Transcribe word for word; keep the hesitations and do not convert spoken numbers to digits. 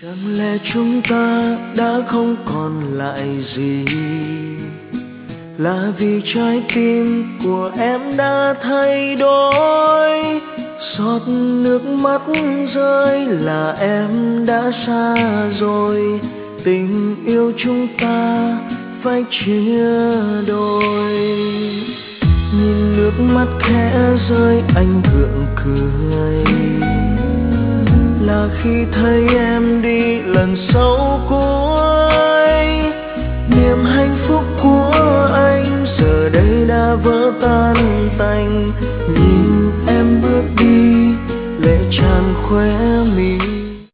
Chẳng lẽ chúng ta đã không còn lại gì, là vì trái tim của em đã thay đổi. Giọt nước mắt rơi là em đã xa rồi, tình yêu chúng ta phải chia đôi. Nhìn nước mắt khẽ rơi anh gượng cười, là khi thấy em đi lần sau cuối. Niềm hạnh phúc của anh giờ đây đã vỡ tan tành, nhìn em bước đi lệ tràn khóe